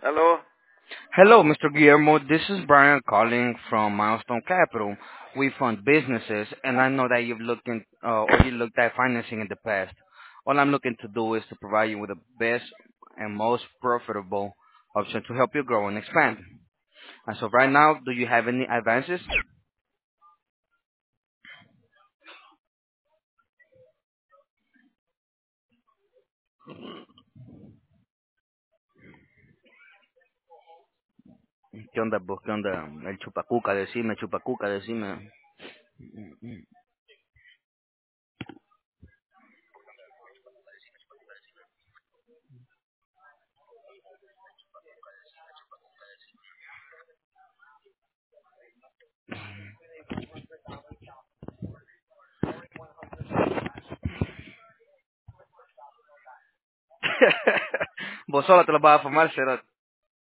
Aló. Hello, Mr. Guillermo. This is Brian calling from Milestone Capital. We fund businesses, and I know that you've looked or you looked at financing in the past. All I'm looking to do is to provide you with the best and most profitable option to help you grow and expand. And so right now, do you have any advances? ¿Qué onda, pues? ¿Qué onda? El chupacuca, decime. Vos solo te lo vas a fumar, será.